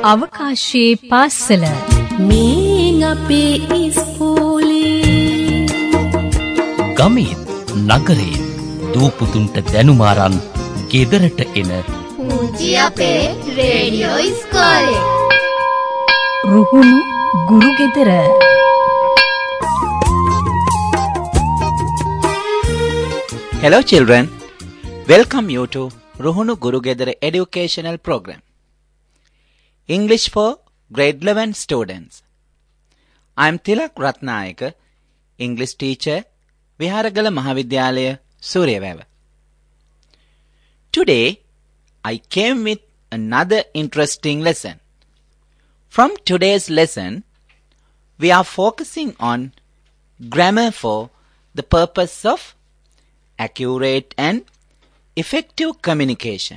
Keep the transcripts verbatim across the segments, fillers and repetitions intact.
අවකාශයේ පාසල මේ අපේ ඉස්කෝලේ ගමේ නගරේ දූපුතුන්ට දැනුම අරන් ගෙදරට එන පුංචි අපේ රේඩියෝ ඉස්කෝලේ රුහුණු ගුරු ගෙදර. Hello children, welcome you to Ruhunu Guru Gedara educational program. English for grade eleven students. I am Tilak Ratnayaka, English teacher, Viharagala Mahavidyalaya, Suryaweva. Today, I came with another interesting lesson. From today's lesson, we are focusing on grammar for the purpose of accurate and effective communication.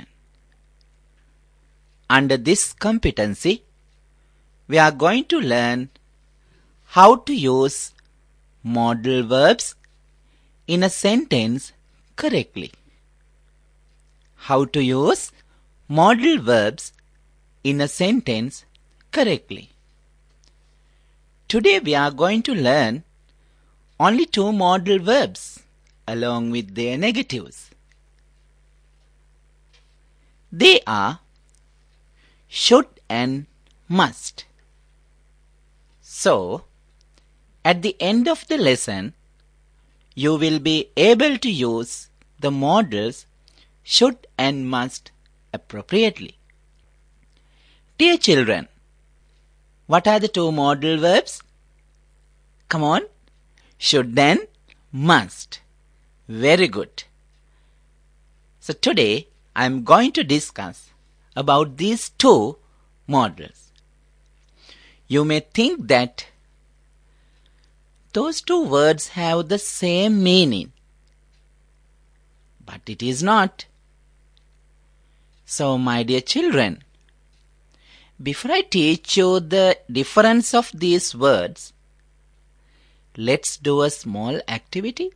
Under this competency, we are going to learn how to use modal verbs in a sentence correctly. How to use modal verbs in a sentence correctly. Today we are going to learn only two modal verbs along with their negatives. They are should and must. So, at the end of the lesson, you will be able to use the modals should and must appropriately. Dear children, what are the two modal verbs? Come on. Should and must. Very good. So today I am going to discuss about these two modals. You may think that those two words have the same meaning, but it is not. So my dear children, before I teach you the difference of these words, let's do a small activity.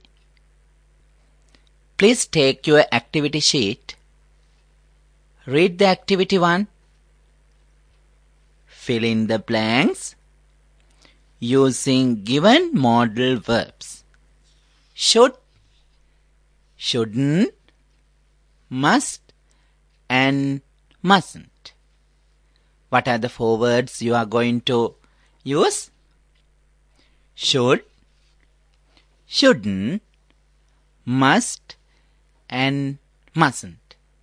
Please take your activity sheet. Read the activity one. Fill in the blanks using given modal verbs. Should, shouldn't, must, and mustn't. What are the four words you are going to use? Should, shouldn't, must, and mustn't.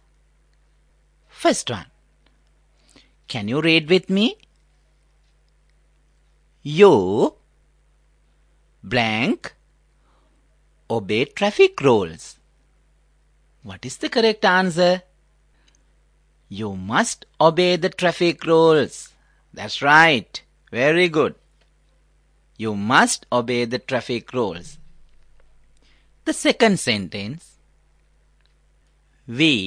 First one. Can you read with me? You blank obey traffic rules. What is the correct answer? You must obey the traffic rules. That's right. Very good. You must obey the traffic rules. The second sentence. We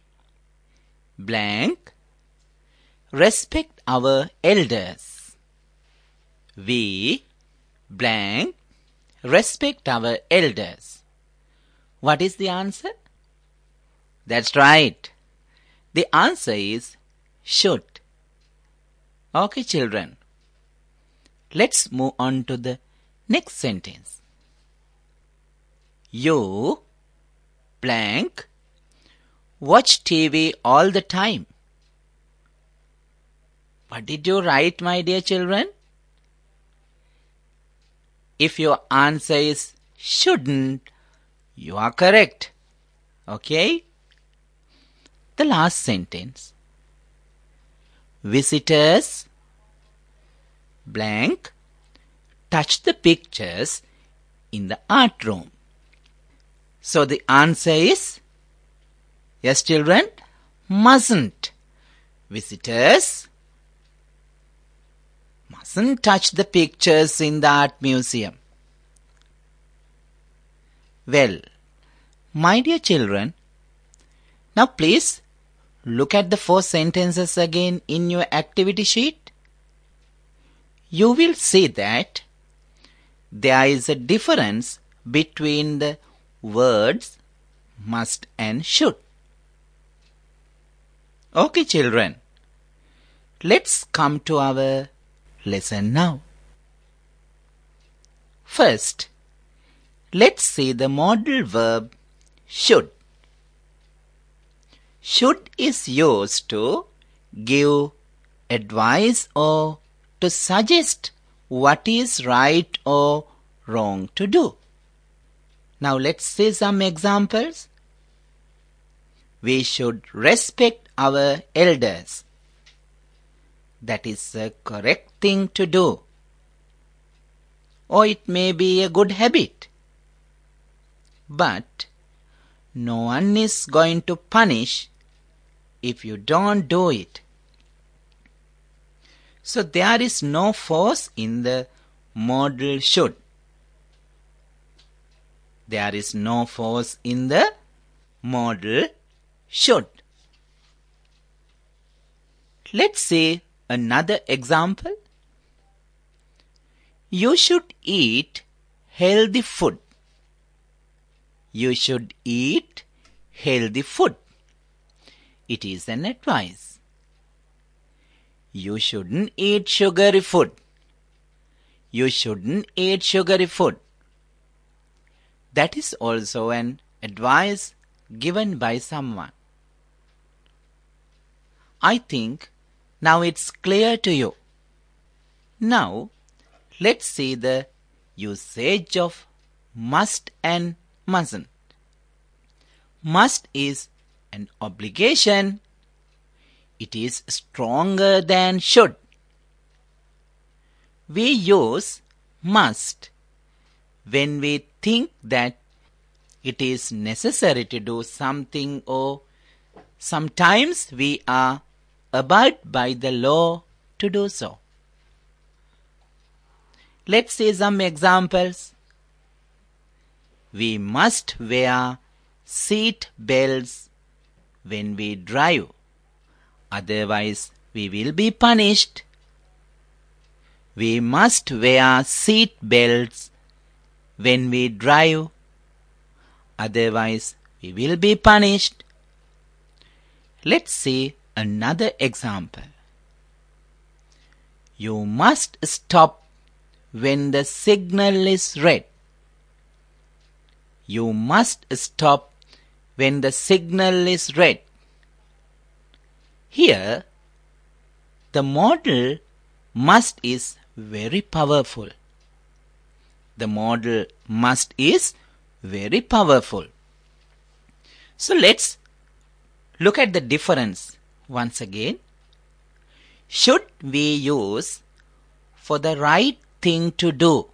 blank respect our elders. We blank respect our elders. What is the answer? That's right. The answer is should. Okay, children. Let's move on to the next sentence. You blank watch T V all the time. What did you write, my dear children? If your answer is shouldn't, you are correct. Okay? The last sentence. Visitors blank touch the pictures in the art room. So the answer is, yes children, mustn't. Visitors mustn't touch the pictures in the art museum. Well, my dear children, now please look at the four sentences again in your activity sheet. You will see that there is a difference between the words must and should. Okay, children. Let's come to our lesson now. First, let's see the modal verb should. Should is used to give advice or to suggest what is right or wrong to do. Now let's see some examples. We should respect our elders. That is a correct thing to do. Or it may be a good habit. But no one is going to punish if you don't do it. So there is no force in the modal should. There is no force in the modal should. Let's see another example. You should eat healthy food. You should eat healthy food. It is an advice. You shouldn't eat sugary food. You shouldn't eat sugary food. That is also an advice given by someone. I think now it's clear to you. Now, let's see the usage of must and mustn't. Must is an obligation. It is stronger than should. We use must when we think that it is necessary to do something, or sometimes we are abide by the law to do so. Let's see some examples. We must wear seat belts when we drive. Otherwise, we will be punished. We must wear seat belts when we drive. Otherwise, we will be punished. Let's see another example. You must stop when the signal is red. You must stop when the signal is red. Here, the modal must is very powerful. The modal must is very powerful. So let's look at the difference once again. Should we use for the right thing to do?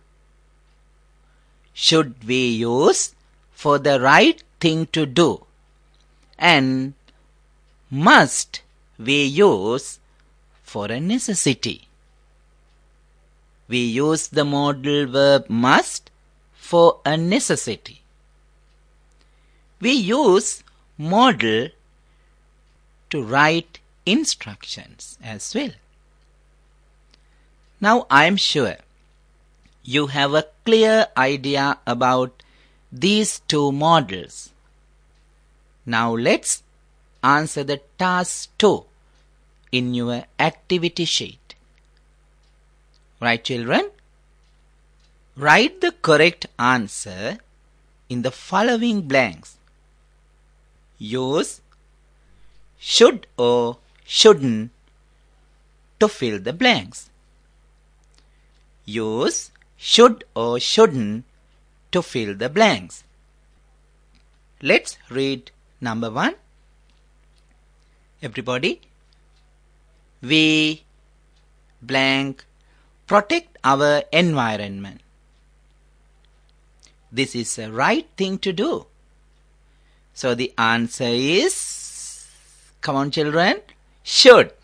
Should we use for the right thing to do? And must we use for a necessity? We use the modal verb must for a necessity. We use modal to write instructions as well. Now I am sure you have a clear idea about these two modals. Now let's answer the task two in your activity sheet. Right, children? Write the correct answer in the following blanks. Use should or shouldn't to fill the blanks. Use should or shouldn't to fill the blanks. Let's read number one. Everybody. We blank protect our environment. This is the right thing to do. So the answer is, come on children, should.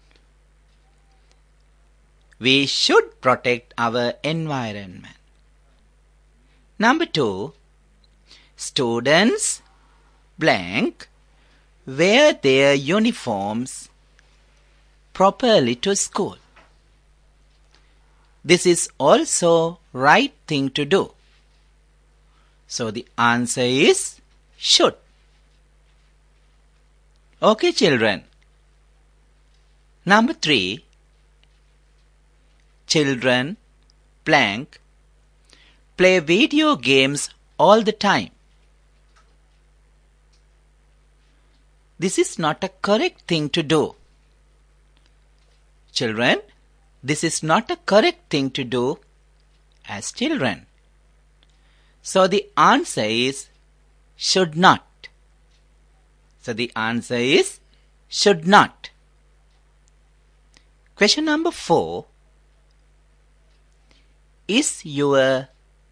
We should protect our environment. Number two, students blank wear their uniforms properly to school. This is also right thing to do. So the answer is should. Okay children. Number three, children blank play video games all the time. This is not a correct thing to do. Children, this is not a correct thing to do as children. So the answer is should not. So the answer is should not. Question number four. Is your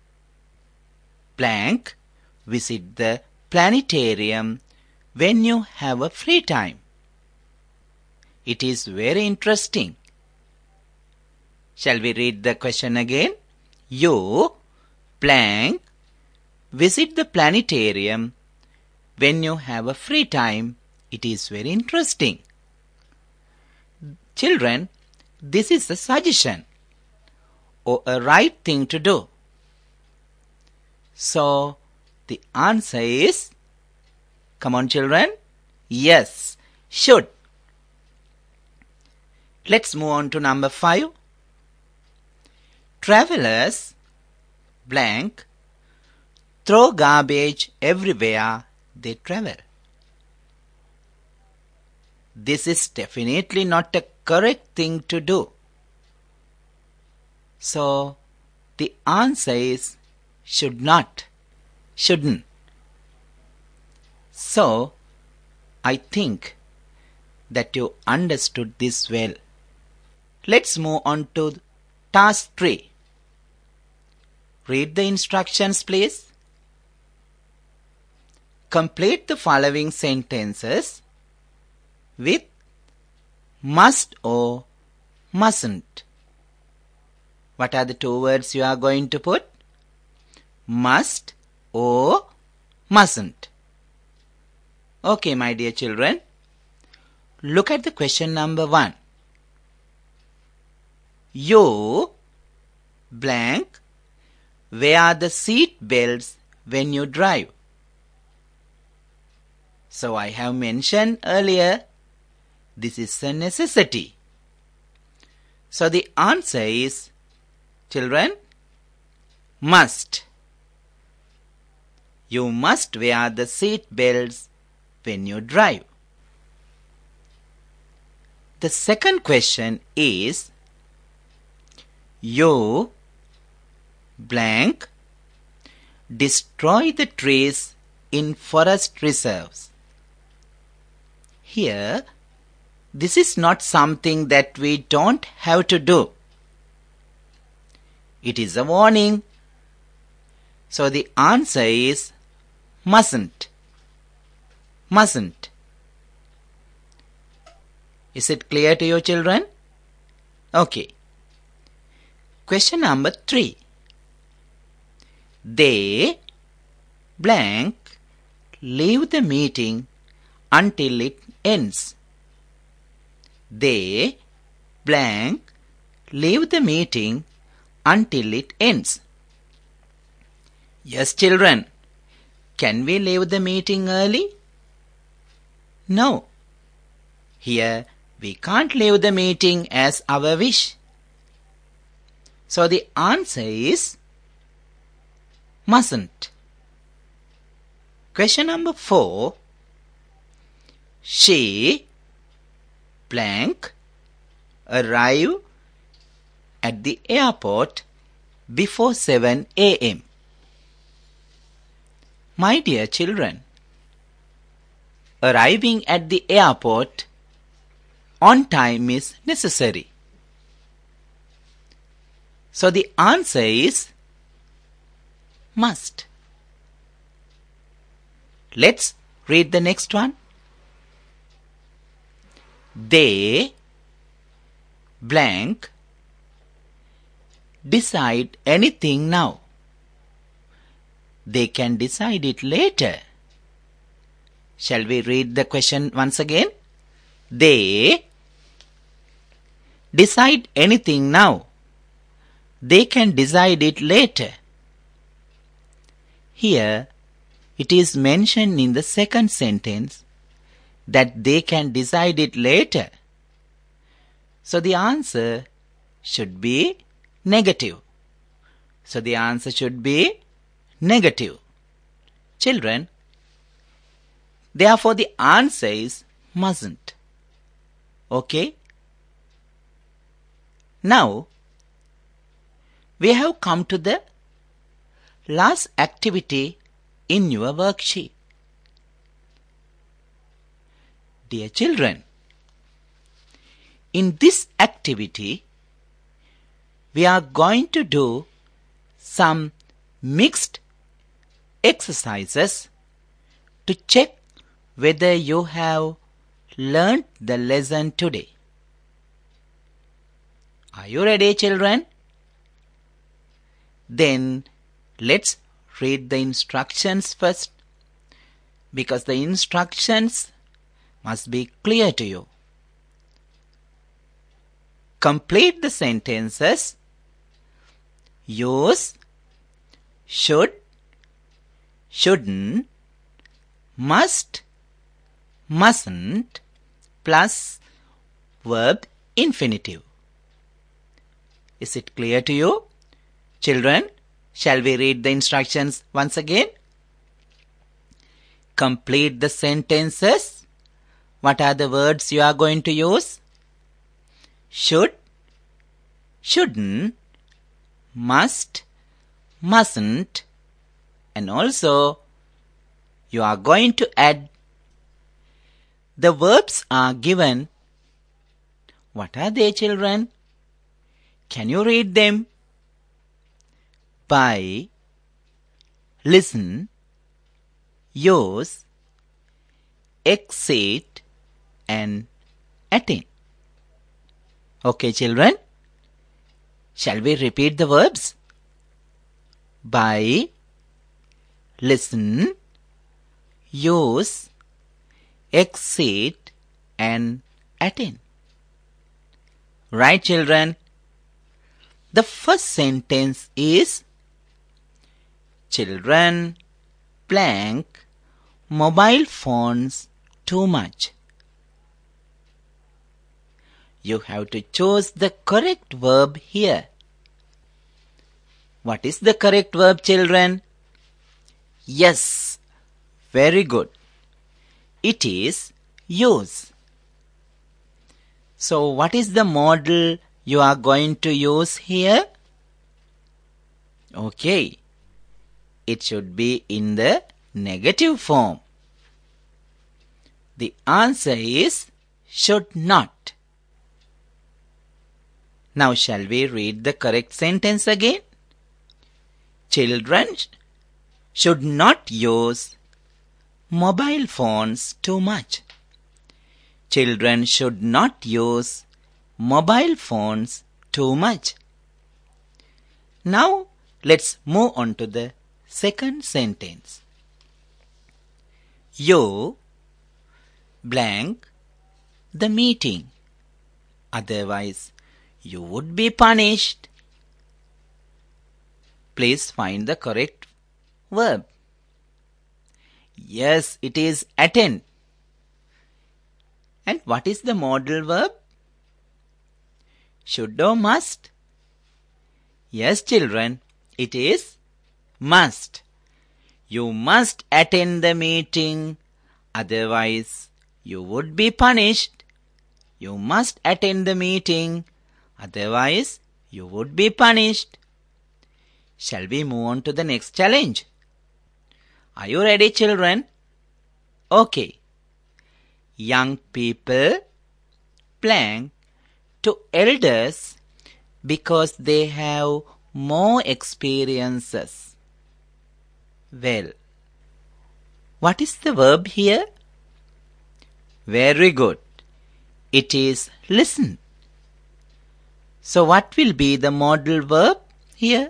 blank visit the planetarium when you have a free time? It is very interesting. Shall we read the question again? You blank visit the planetarium when you have a free time. It is very interesting. Children, this is a suggestion or a right thing to do. So, the answer is, come on children, yes, should. Let's move on to number five. Travelers blank throw garbage everywhere they travel. This is definitely not a correct thing to do. So, the answer is should not, shouldn't. So, I think that you understood this well. Let's move on to task three. Read the instructions, please. Complete the following sentences with must or mustn't. What are the two words you are going to put? Must or mustn't. Okay, my dear children. Look at the question number one. You blank wear the seat belts when you drive. So I have mentioned earlier, this is a necessity. So the answer is, children, must. You must wear the seat belts when you drive. The second question is, you blank destroy the trees in forest reserves. Here, this is not something that we don't have to do. It is a warning. So the answer is mustn't. Mustn't. Is it clear to you, children? Okay. Question number three. They blank leave the meeting until it ends. They blank leave the meeting until it ends. Yes, children. Can we leave the meeting early? No. Here we can't leave the meeting as our wish. So the answer is mustn't. Question number four. She blank arrive at the airport before seven a m My dear children, arriving at the airport on time is necessary. So the answer is must. Let's read the next one. They blank decide anything now. They can decide it later. Shall we read the question once again? They decide anything now. They can decide it later. Here, it is mentioned in the second sentence that they can decide it later. So the answer should be negative. So the answer should be negative. Children, therefore the answer is mustn't. Okay? Now, we have come to the last activity in your worksheet. Dear children, in this activity, we are going to do some mixed exercises to check whether you have learned the lesson today. Are you ready, children? Then let's read the instructions first, because the instructions must be clear to you. Complete the sentences. Use should, shouldn't, must, mustn't plus verb infinitive. Is it clear to you? Children, shall we read the instructions once again? Complete the sentences. What are the words you are going to use? Should, shouldn't, must, mustn't, and also you are going to add the verbs are given. What are they, children? Can you read them? Buy, listen, use, exit, and attend. Okay, children? Shall we repeat the verbs? Buy, listen, use, exit, and attend. Right, children? The first sentence is children blank mobile phones too much. You have to choose the correct verb here. What is the correct verb, children? Yes, very good. It is use. So what is the model you are going to use here? Okay, it should be in the negative form. The answer is should not. Now shall we read the correct sentence again? Children should not use mobile phones too much. Children should not use mobile phones too much. Now let's move on to the second sentence. You blank the meeting. Otherwise, you would be punished. Please find the correct verb. Yes, it is attend. And what is the modal verb? Should or must? Yes, children, it is must. You must attend the meeting, otherwise you would be punished. You must attend the meeting, otherwise you would be punished. Shall we move on to the next challenge? Are you ready, children? Okay. Young people blank to elders because they have more experiences. Well, what is the verb here? Very good. It is listen. So what will be the modal verb here?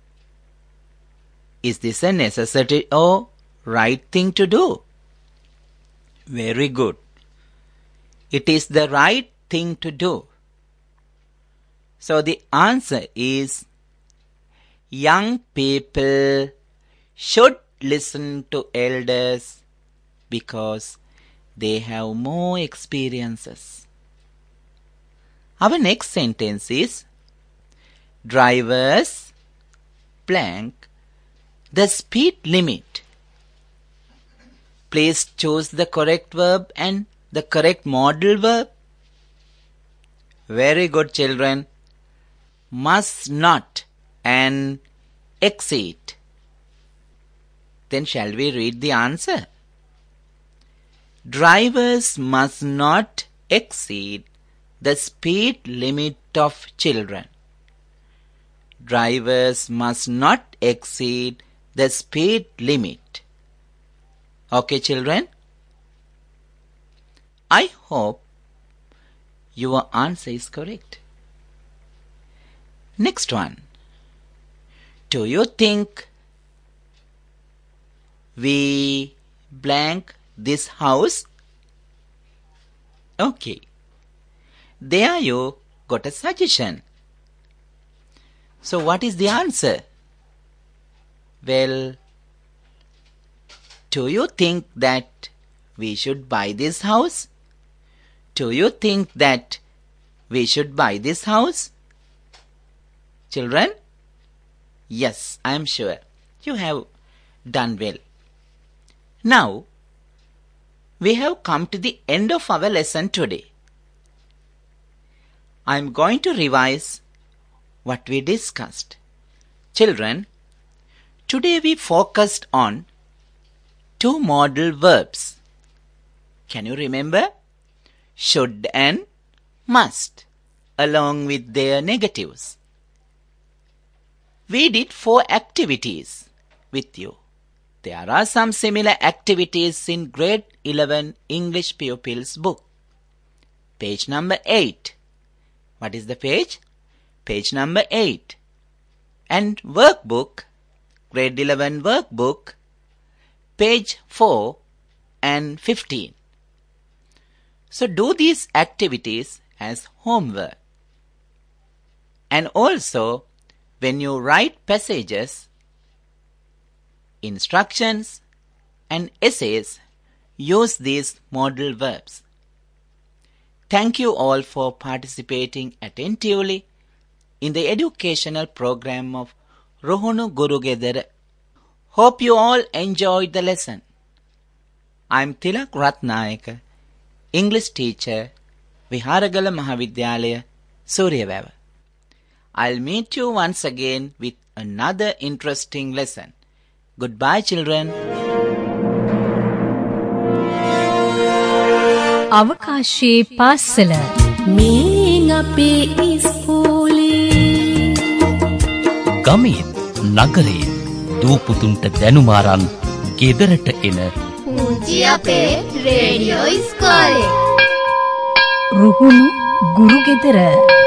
Is this a necessity or right thing to do? Very good. It is the right thing to do. So the answer is young people should listen to elders because they have more experiences. Our next sentence is Drivers blank the speed limit. Please choose the correct verb and the correct modal verb. Very good, children. Must not and exceed. Then shall we read the answer? Drivers must not exceed the speed limit of children. Drivers must not exceed the speed limit. Okay, children? I hope your answer is correct. Next one. Do you think we blank this house? Okay. There you got a suggestion. So what is the answer? Well, do you think that we should buy this house? Do you think that we should buy this house? Children? Yes, I am sure you have done well. Now, we have come to the end of our lesson today. I am going to revise what we discussed. Children, today we focused on two modal verbs. Can you remember? Should and must, along with their negatives. We did four activities with you. There are some similar activities in grade eleven English pupils book. Page number eight. What is the page? Page number eight. And workbook, grade eleven workbook, page four and fifteen. So do these activities as homework. And also, when you write passages, instructions and essays, use these modal verbs. Thank you all for participating attentively in the educational program of Ruhunu Guru Gedara. Hope you all enjoyed the lesson. I am Tilak Ratnayaka, English teacher, Viharagala Mahavidyalaya, Suryawewa. I'll meet you once again with another interesting lesson. Goodbye, children. අවකාශයේ පාසල මේ අපේ ඉස්කෝලේ ගමේ නගරයේ දූපුතුන්ට දැනුමාරන් ගෙදරට එන පුංචි අපේ රේඩියෝ ඉස්කෝලේ රුහුණු ගුරු ගෙදර